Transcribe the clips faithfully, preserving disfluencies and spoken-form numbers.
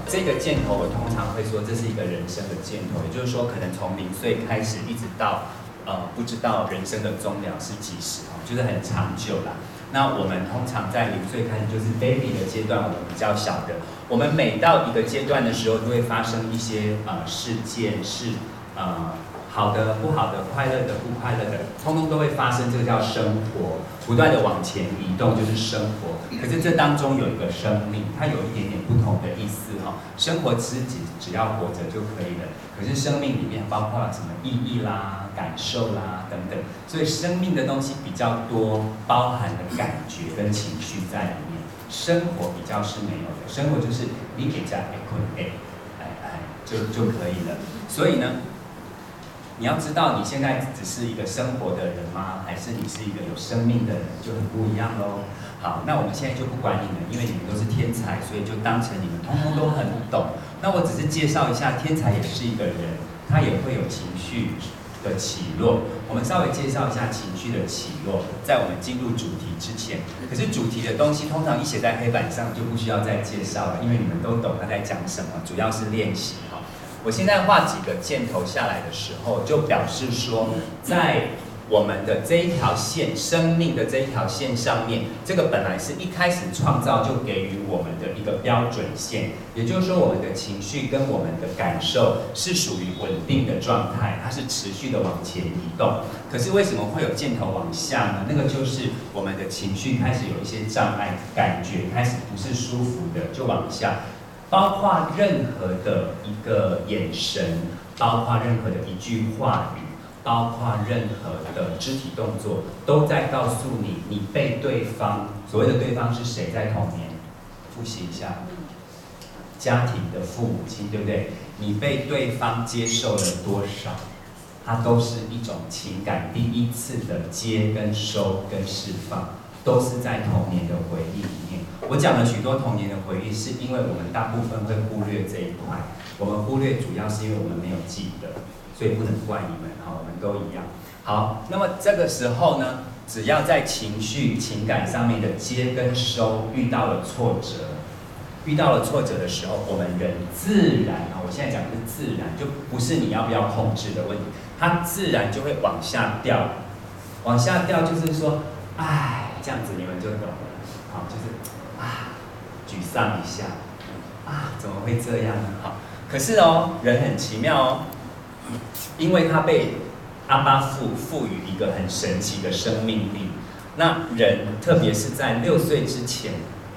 这个箭头我通常会说这是一个人生的箭头，也就是说可能从零岁开始一直到呃不知道人生的终了是几时哦，就是很长久啦。那我们通常在零岁开始就是 baby 的阶段，我们比较小的，我们每到一个阶段的时候，就会发生一些呃事件，是呃好的、不好的、快乐的、不快乐的，通通都会发生。这个叫生活，不断的往前移动就是生活。可是这当中有一个生命，它有一点点不同的意思哈、哦。生活自己只要活着就可以了，可是生命里面包括什么意义啦、感受啦等等，所以生命的东西比较多，包含了感觉跟情绪在里面。生活比较是没有的，生活就是你给加 a 困 a， 哎哎就就可以了。所以呢，你要知道你现在只是一个生活的人吗？还是你是一个有生命的人，就很不一样喽。好，那我们现在就不管你们，因为你们都是天才，所以就当成你们通通都很懂。那我只是介绍一下，天才也是一个人，他也会有情绪的起落。我们稍微介绍一下情绪的起落，在我们进入主题之前。可是主题的东西通常一写在黑板上就不需要再介绍了，因为你们都懂他在讲什么，主要是练习哈。我现在画几个箭头下来的时候，就表示说，在我们的这一条线，生命的这一条线上面，这个本来是一开始创造就给予我们的一个标准线，也就是说，我们的情绪跟我们的感受是属于稳定的状态，它是持续的往前移动。可是为什么会有箭头往下呢？那个就是我们的情绪开始有一些障碍，感觉开始不是舒服的，就往下。包括任何的一个眼神，包括任何的一句话语，包括任何的肢体动作，都在告诉你，你被对方，所谓的对方是谁？在童年，复习一下，家庭的父母亲，对不对？你被对方接受了多少？它都是一种情感第一次的接跟收跟释放，都是在童年的回忆里面。我讲了许多童年的回忆，是因为我们大部分会忽略这一块。我们忽略主要是因为我们没有记得，所以不能怪你们，好，我们都一样。好，那么这个时候呢，只要在情绪、情感上面的接跟收遇到了挫折，遇到了挫折的时候，我们人自然啊，我现在讲的是自然，就不是你要不要控制的问题，它自然就会往下掉。往下掉就是说，哎，这样子你们就懂了。好，就是啊，沮丧一下，啊，怎么会这样呢？好，可是哦，人很奇妙哦，因为他被阿爸父赋予一个很神奇的生命力。那人，特别是在六岁之前，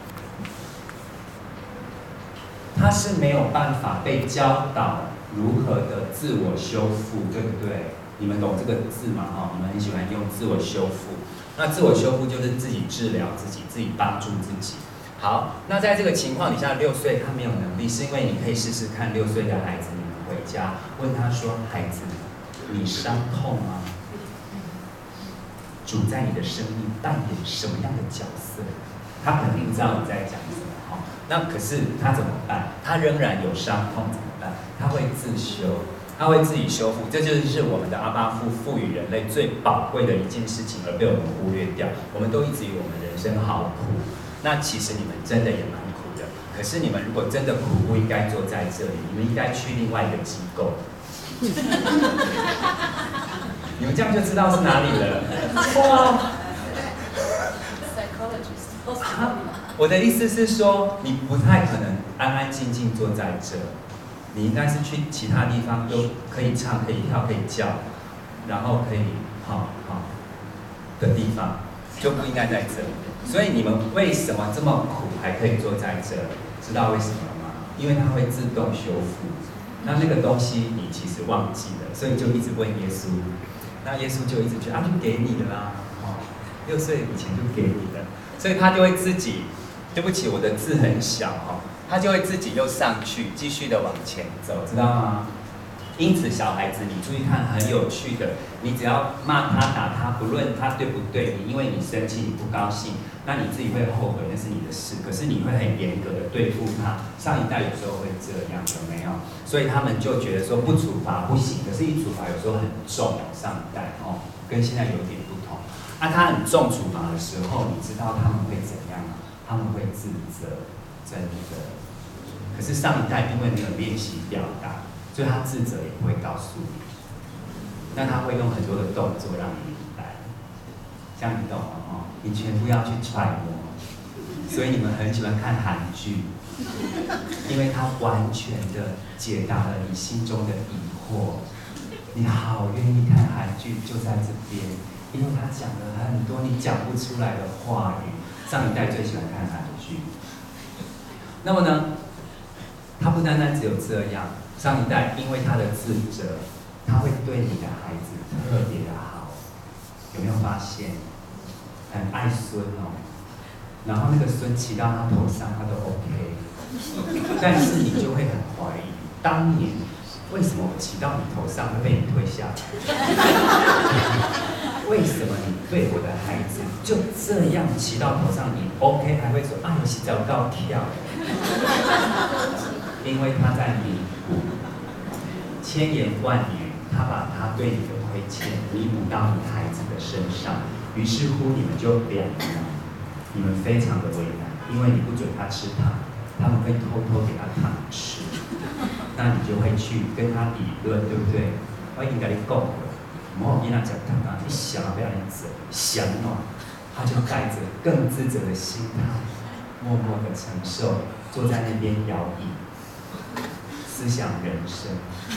他是没有办法被教导如何的自我修复，对不对？你们懂这个字吗？哈，你们很喜欢用自我修复。那自我修复就是自己治疗自己，自己帮助自己。好，那在这个情况底下，六岁他没有能力，是因为你可以试试看，六岁的孩子，你们回家问他说：“孩子，你伤痛吗？主在你的生命扮演什么样的角色？”他肯定不知道你在讲什么。哈，那可是他怎么办？他仍然有伤痛怎么办？他会自修。他会自己修复，这就是我们的阿爸父赋予人类最宝贵的一件事情，而被我们忽略掉。我们都一直以为我们人生好苦，那其实你们真的也蛮苦的。可是你们如果真的苦，不应该坐在这里，你们应该去另外一个机构。你们这样就知道是哪里了。哇！我的意思是说，你不太可能安安静静坐在这。你应该是去其他地方都可以唱、可以跳、可以叫，然后可以好好的地方，就不应该在这里。所以你们为什么这么苦还可以坐在这里？知道为什么吗？因为它会自动修复。那那个东西你其实忘记了，所以就一直问耶稣。那耶稣就一直觉得啊，就给你的啦，哦，六岁以前就给你的，所以他就会自己，对不起，我的字很小哈。他就会自己又上去，继续的往前走，知道吗？因此，小孩子，你注意看，很有趣的。你只要骂他、打他，不论他对不对，你因为你生气、你不高兴，那你自己会后悔，那是你的事。可是你会很严格的对付他。上一代有时候会这样，有没有？所以他们就觉得说不处罚不行，可是一处罚有时候很重。上一代哦，跟现在有点不同。啊，他很重处罚的时候，你知道他们会怎样吗？他们会自责。真的， 可是上一代因为没有练习表达，所以他自责也不会告诉你。那他会用很多的动作让你明白，这样你懂吗？哦，你全部要去揣摩。所以你们很喜欢看韩剧，因为它完全的解答了你心中的疑惑。你好愿意看韩剧，就在这边，因为他讲了很多你讲不出来的话语。上一代最喜欢看韩剧。那么呢，他不单单只有这样，上一代因为他的自责，他会对你的孩子特别的好。有没有发现？很爱孙哦。然后那个孙骑到他头上，他都 OK， 但是你就会很怀疑，当年为什么我骑到你头上会被你推下来？为什么你对我的孩子就这样骑到头上，你 OK 还会说啊，有洗澡高跳？因为他在弥补，千言万语，他把他对你的亏欠弥补到你孩子的身上，于是乎你们就两难。你们非常的为难，因为你不准他吃糖，他们会偷偷给他糖吃，那你就会去跟他理论，对不对？我已经跟你讲了，不好跟他讲糖啊，你想不要你走，想哦，他就带着更自责的心态，默默的承受，坐在那边摇椅，思想人生，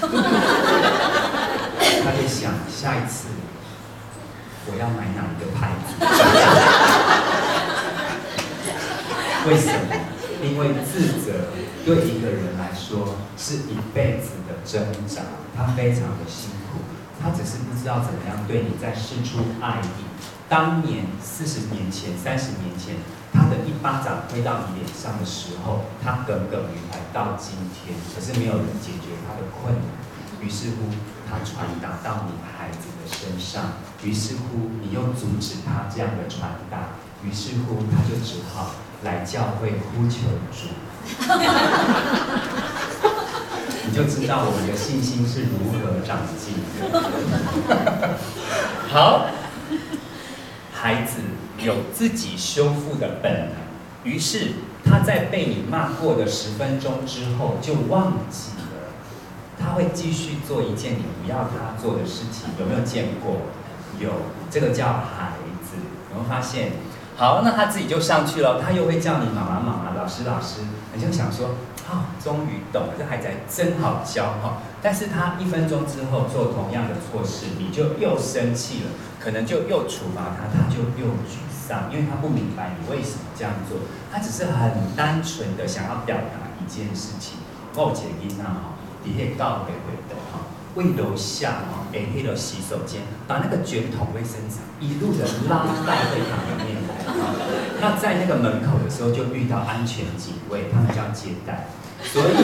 他就想下一次我要买哪一个牌子。为什么？因为自责对一个人来说是一辈子的挣扎，他非常的辛苦，他只是不知道怎么样对你再释出爱意。当年四十年前、三十年前，他的一巴掌挥到你脸上的时候，他耿耿于怀到今天，可是没有人解决他的困难。于是乎，他传达到你孩子的身上，于是乎，你又阻止他这样的传达，于是乎，他就只好来教会呼求主。你就知道我们的信心是如何长进的。好，孩子有自己修复的本能，于是他在被你骂过的十分钟之后就忘记了。他会继续做一件你不要他做的事情，有没有见过？有，这个叫孩子。有没有发现？好，那他自己就上去了，他又会叫你妈妈妈妈、老师老师，你就想说，啊、哦，终于懂了，这孩子还真好教哈。但是他一分钟之后做同样的错事，你就又生气了，可能就又处罚他，他就又沮丧，因为他不明白你为什么这样做，他只是很单纯的想要表达一件事情。我有一个囡仔哈。底下教会会的哈，为楼下哈，给那个洗手间，把那个卷筒卫生纸一路的拉到会堂里面来。那在那个门口的时候，就遇到安全警卫，他们叫接待，所以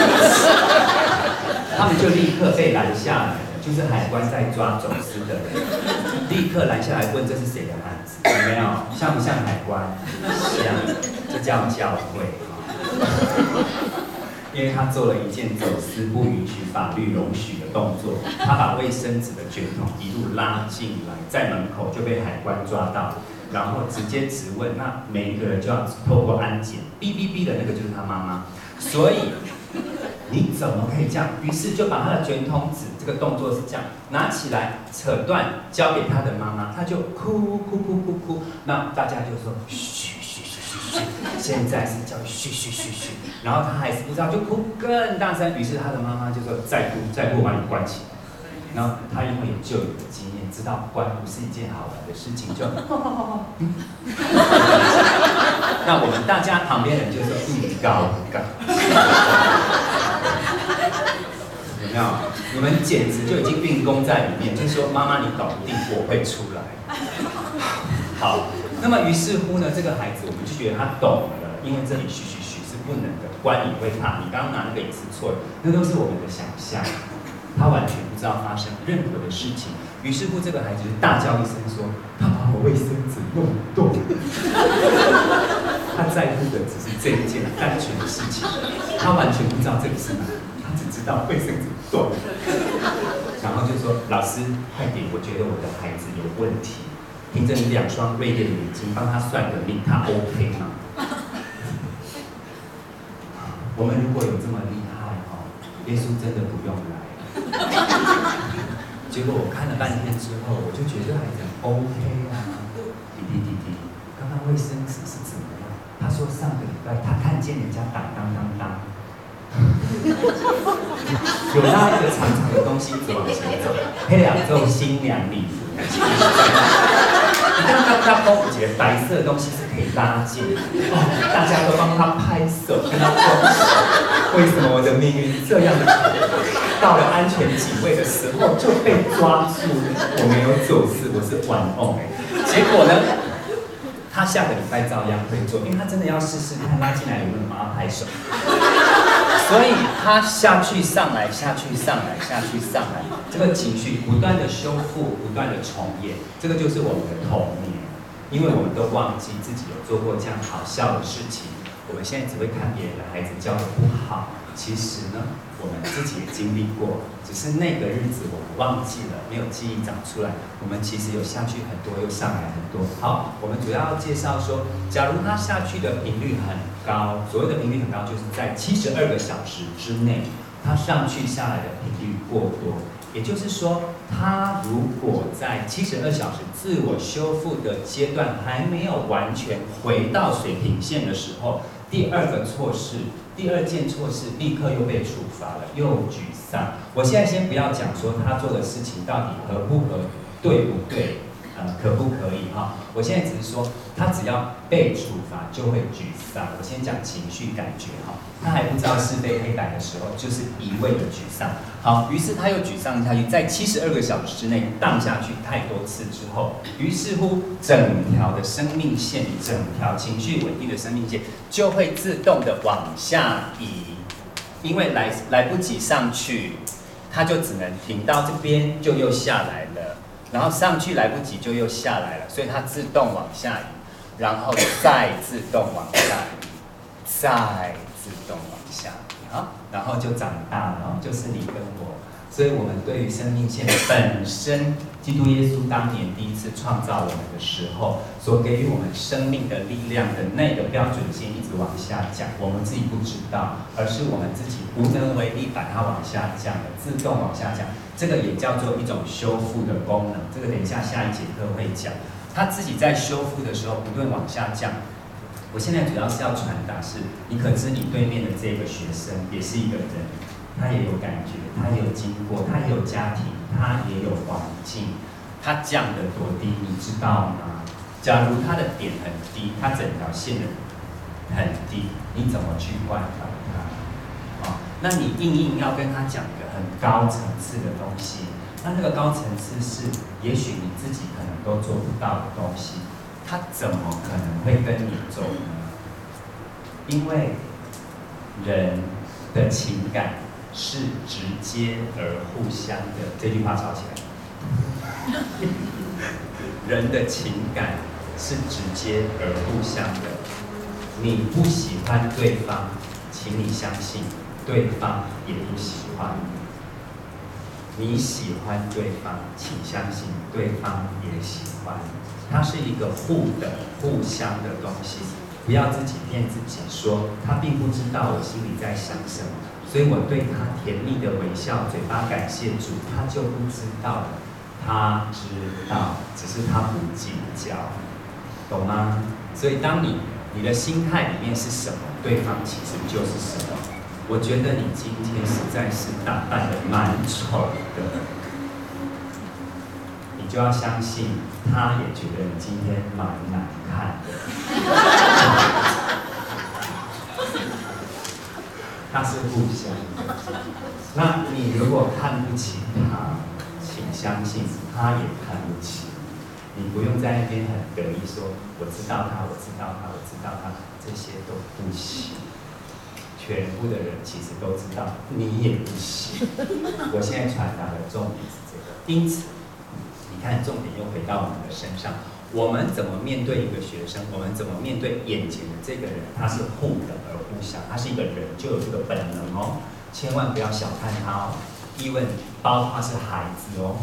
他们就立刻被拦下来了，就是海关在抓走私的人，立刻拦下来问这是谁的案子，有没有？像不像海关？像，这叫教会哈。因为他做了一件走私不允许法律容许的动作，他把卫生纸的卷筒一路拉进来，在门口就被海关抓到，然后直接质问，那每一个人就要透过安检，哔哔哔的那个就是他妈妈，所以你怎么可以这样？于是就把他的卷筒纸，这个动作是这样，拿起来扯断，交给他的妈妈，他就哭哭哭哭哭，那大家就说嘘。现在是叫嘘嘘嘘嘘，然后他还是不知道，就哭更大声。于是他的妈妈就说：“再哭，再哭，把你关起来。”然后他因为有旧有的经验，知道关不是一件好玩的事情，就那我们大家旁边人就说：“嗯，高高。”有没有？你们简直就已经运功在里面，就是说妈妈你搞不定，我会出来。好。那么于是乎呢，这个孩子我们就觉得他懂了，因为这里嘘嘘嘘是不能的，关你会怕，你刚刚拿那个也是错的，那都是我们的想象，他完全不知道发生任何的事情。于是乎，这个孩子就大叫一声说：“他把我卫生纸弄断。”他在乎的只是这一件单纯的事情，他完全不知道这里是哪里，他只知道卫生纸断了，然后就说：“老师，快点，我觉得我的孩子有问题。”凭着你两双锐利的眼睛帮他算个命，他 OK 吗？ 我们如果有这么厉害哦，耶稣真的不用来。结果我看了半天之后，我就觉得孩子很 OK 啊，弟弟弟弟，刚刚卫生纸是怎么样？他说上个礼拜他看见人家打当当当，有拉一个长长的东西一直往前走，黑两种新娘礼服。你看到他包我觉得白色的东西是可以拉近的，哦，大家都帮他拍手，跟他握手。为什么我的命运这样的？到了安全警卫的时候就被抓住，我没有走私，我是玩偶哎。结果呢，他下个礼拜照样会做，因为他真的要试试看拉进来有没有帮他拍手。所以他下去上来，下去上来，下去上来，这个情绪不断的修复，不断的重演，这个就是我们的童年，因为我们都忘记自己有做过这样好笑的事情，我们现在只会看别人的孩子教的不好，其实呢，我们自己也经历过，只是那个日子我们忘记了，没有记忆长出来，我们其实有下去很多，又上来很多。好，我们主要介绍说，假如他下去的频率很高，所谓的频率很高，就是在七十二个小时之内，他上去下来的频率过多。也就是说，他如果在七十二小时自我修复的阶段还没有完全回到水平线的时候，第二个错事，第二件错事立刻又被处罚了，又沮丧。我现在先不要讲说他做的事情到底合不合，对不对，呃，可不可以哈？我现在只是说，他只要被处罚就会沮丧。我先讲情绪感觉哈，他还不知道是非黑白的时候，就是一味的沮丧。好，于是他又沮丧下去，在七十二个小时之内荡下去太多次之后，于是乎整条的生命线，整条情绪稳定的生命线就会自动的往下移，因为来来不及上去，他就只能停到这边，就又下来了，然后上去来不及就又下来了，所以它自动往下移，然后再自动往下移，再自动往下移。好，然后就长大了，就是你跟我，所以我们对于生命线本身，基督耶稣当年第一次创造我们的时候，所给予我们生命的力量的那个标准线一直往下降，我们自己不知道，而是我们自己无能为力把它往下降的，自动往下降，这个也叫做一种修复的功能。这个等一下下一节课会讲，他自己在修复的时候不断往下降。我现在主要是要传达是，你可知你对面的这个学生也是一个人，他也有感觉，他也有经过，他也有家庭，他也有环境，他降得多低，你知道吗？假如他的点很低，他整条线的很低，你怎么去关怀他？哦，那你硬硬要跟他讲一个很高层次的东西，那那个高层次是，也许你自己可能都做不到的东西。他怎么可能会跟你走呢？因为人的情感是直接而互相的，这句话抄起来。人的情感是直接而互相的。你不喜欢对方，请你相信，对方也不喜欢你。你喜欢对方，请相信，对方也喜欢你。它是一个互的、互相的东西，不要自己骗自己说他并不知道我心里在想什么，所以我对他甜蜜的微笑，嘴巴感谢主，他就不知道了。他知道，只是他不计较，懂吗？所以当你你的心态里面是什么，对方其实就是什么。我觉得你今天实在是打扮得蛮丑的。你就要相信，他也觉得你今天蛮难看的。它是互相的。那你如果看不起他，请相信他也看不起你。你不用在那边很得意说，我知道他，我知道他，我知道他，这些都不行。全部的人其实都知道，你也不行。我现在传达的重点是这个，因此。你看，重点又回到我们的身上。我们怎么面对一个学生？我们怎么面对眼前的这个人？他是互的而互相，他是一个人，就有这个本能哦。千万不要小看他哦，因为包括是孩子哦。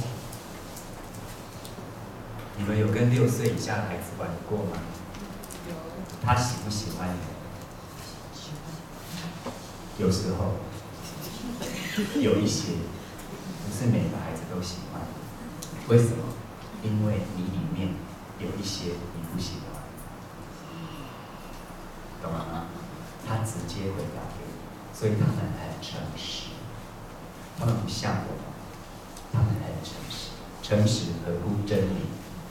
你们有跟六岁以下的孩子玩过吗？有。他喜不喜欢你？ 有时候有一些不是每个孩子都喜欢，为什么？因为你里面有一些你不喜欢，懂了吗？他直接回答给你，所以他们很诚实，他们不像我们，他们很诚实，诚实合乎真理。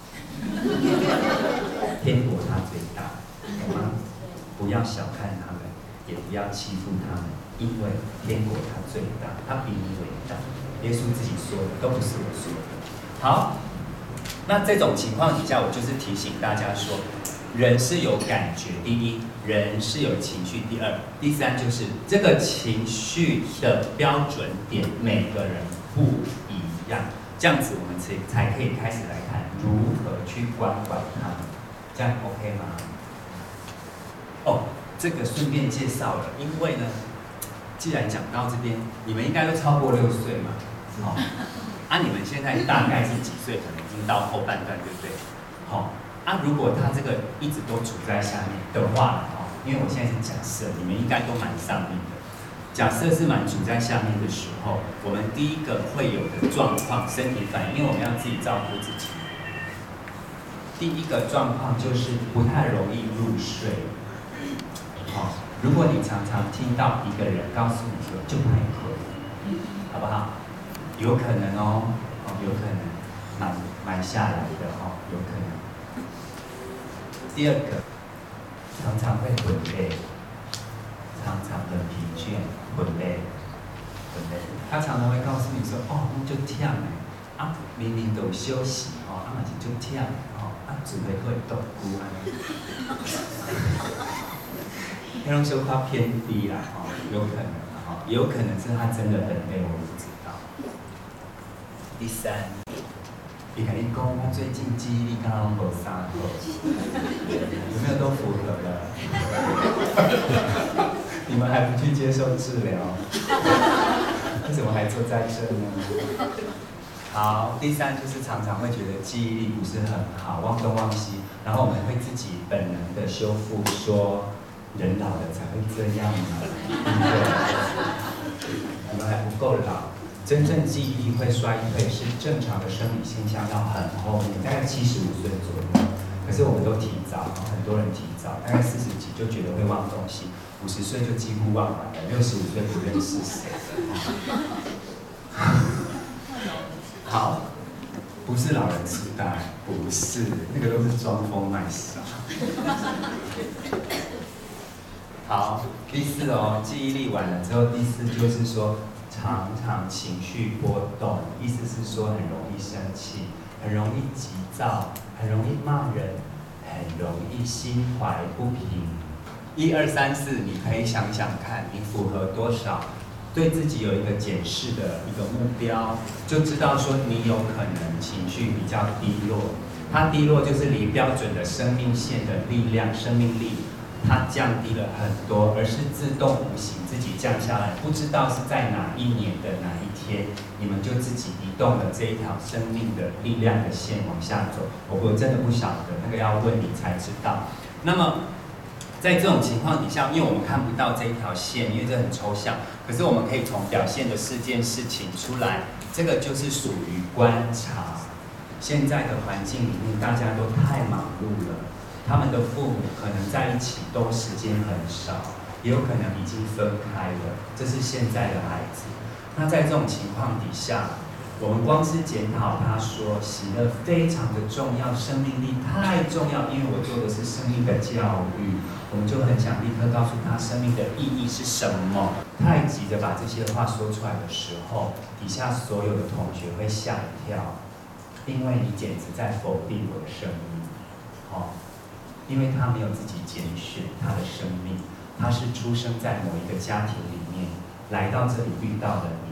天国它最大，懂吗？不要小看他们，也不要欺负他们，因为天国它最大，它比你伟大。耶稣自己说的，都不是我说的。好，那这种情况底下，我就是提醒大家说，人是有感觉，第一，人是有情绪，第二，第三就是这个情绪的标准点，每个人不一样。这样子，我们才才可以开始来看如何去关怀他们，这样 OK 吗？哦，这个顺便介绍了，因为呢，既然讲到这边，你们应该都超过六岁嘛，好、哦，啊，你们现在大概是几岁？可能已经到后半段，对不对？好、哦，啊，如果他这个一直都处在下面的话，哦，因为我现在是假设，你们应该都蛮上面的。假设是满处在下面的时候，我们第一个会有的状况，身体反应，因为我们要自己照顾自己。第一个状况就是不太容易入睡。好、哦，如果你常常听到一个人告诉你说就太困，好不好？有可能哦，哦，有可能买买下来的哦，有可能。第二个，常常会混累。常常很疲倦、很累、很累。他常常会告诉你说：“哦，你就忝嘞，啊，明明都有休息哦，啊嘛是就忝哦，啊，准备会动骨啊。”那种说话偏低啦，哦，有可能哦，也有可能是他真的很累，我不知道。第三，你跟你讲，我最近记忆力刚刚无三好，有没有都符合了？你们还不去接受治疗，为什么还坐在这呢？好，第三就是常常会觉得记忆力不是很好，忘东忘西，然后我们会自己本能的修复，说人老了才会这样嘛，对不对？你们还不够老，真正记忆力会衰退是正常的生理现象，要很后面，大概七十五岁左右。可是我们都提早，很多人提早，大概四十几就觉得会忘东西。五十岁就几乎忘完了，六十五岁不认识谁。好，不是老人痴呆，不是，那个都是装疯卖傻。好，第四哦，记忆力完了之后，第四就是说常常情绪波动，意思是说很容易生气，很容易急躁，很容易骂人，很容易心怀不平。一二三四，你可以想想看，你符合多少？对自己有一个检视的一个目标，就知道说你有可能情绪比较低落。它低落就是离标准的生命线的力量、生命力，它降低了很多，而是自动无形自己降下来。不知道是在哪一年的哪一天，你们就自己移动了这一条生命的力量的线往下走。我我真的不晓得，那个要问你才知道。那么。在这种情况底下，因为我们看不到这一条线，因为这很抽象，可是我们可以从表现的四件事情出来，这个就是属于观察。现在的环境里面，大家都太忙碌了，他们的父母可能在一起都时间很少，也有可能已经分开了，这是现在的孩子。那在这种情况底下，我们光是检讨他说喜乐非常的重要，生命力太重要，因为我做的是生命的教育，我们就很想立刻告诉他生命的意义是什么。太急着把这些话说出来的时候，底下所有的同学会吓一跳，因为你简直在否定我的生命，哦，因为他没有自己拣选他的生命，他是出生在某一个家庭里面，来到这里遇到了你。